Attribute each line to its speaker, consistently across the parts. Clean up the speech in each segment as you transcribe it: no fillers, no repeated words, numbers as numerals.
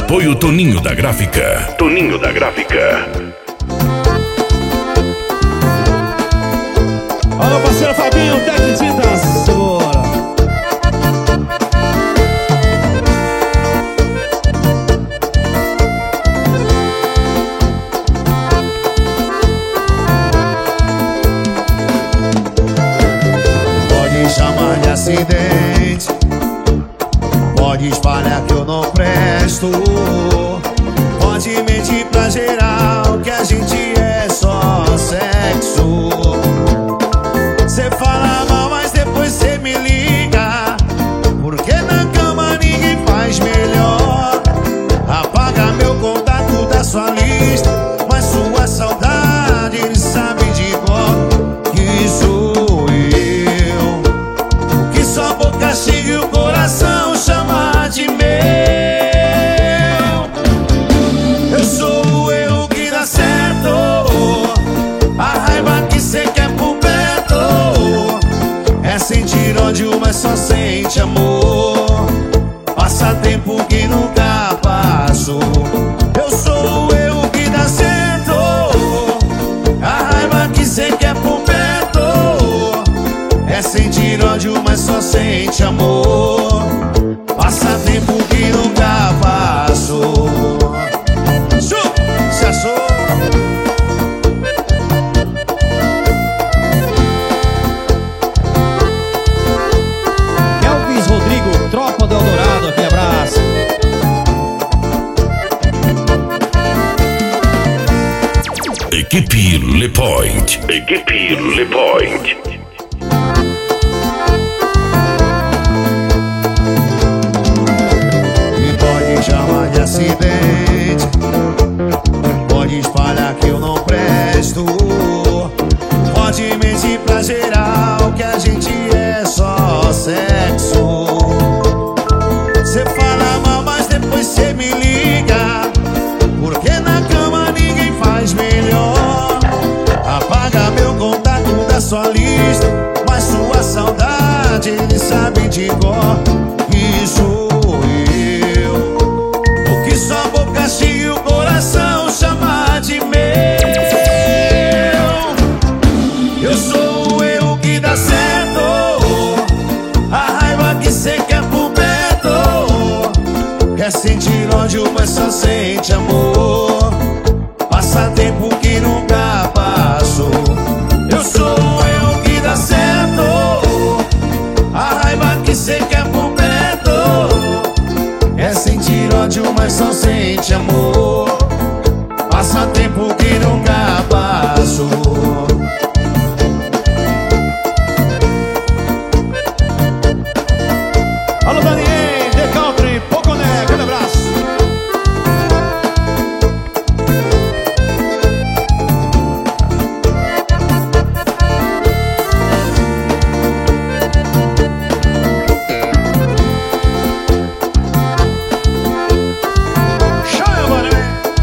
Speaker 1: Apoio Toninho da Gráfica. Toninho da Gráfica.
Speaker 2: Alô, parceiro Fabinho, Tecnitintas, segura.
Speaker 3: Pode chamar de acidente, pode espalhar que eu não presto, pode mentir pra geral que a gente é só sexo. Cê fala mal, mas depois cê me liga, porque na cama ninguém faz melhor. Apaga meu contato da sua lista, mas sua saudade ele sabe de cor que sou eu, que sua boca chega e o coração chama de meu. Eu sou eu que dá certo, a raiva que cê quer por perto é sentir ódio, mas só sente amor. Passa tempo que nunca passou. Eu sou eu que dá certo, a raiva que cê quer por perto é sentir ódio, mas só sente amor. Passa tempo que nunca passou. Se achou?
Speaker 2: Elvis Rodrigo, Tropa do Eldorado, aquele abraço.
Speaker 1: Equipe Le Point. Equipe Le Point.
Speaker 3: Me pode chamar de acidente, pode espalhar que eu não presto, pode mentir pra geral que a gente é só sexo. Cê fala mal, mas depois cê me liga, porque na cama ninguém faz melhor. Apaga meu contato da sua lista, mas sua saudade ele sabe de cor que sou eu, o que sua boca chega e o coração chama de meu. Eu sou eu que dá certo, a raiva que cê quer por perto quer sentir ódio, mas só sente amor. Passa tempo que nunca passou. Eu sou eu que dá certo, a raiva que cê quer por perto é sentir ódio, mas só sente amor. Passa tempo que nunca passou.
Speaker 2: Alô, Daniel, The Country, Poconé, aquele abraço. Chama, né?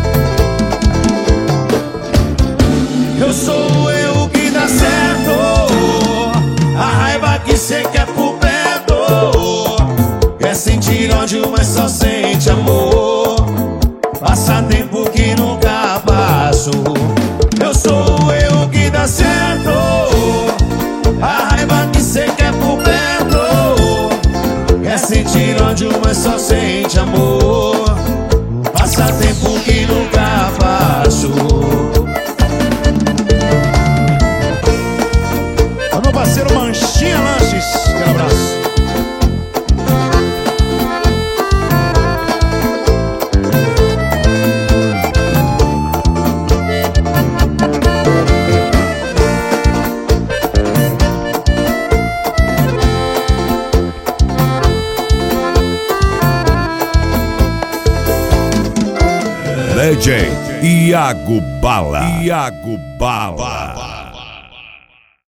Speaker 3: Eu sou eu que dá certo, a raiva que cê quer por perto quer sentir ódio, mas só sente amor. Passa tempo que nunca passou. Eu sou eu que dá certo, a raiva que cê quer por perto quer sentir ódio, mas só sente amor. Passa tempo que nunca passou.
Speaker 2: Alô, meu parceiro Manchinha Lanches, aquele abraço.
Speaker 1: Legend Iago Bala. Iago Bala.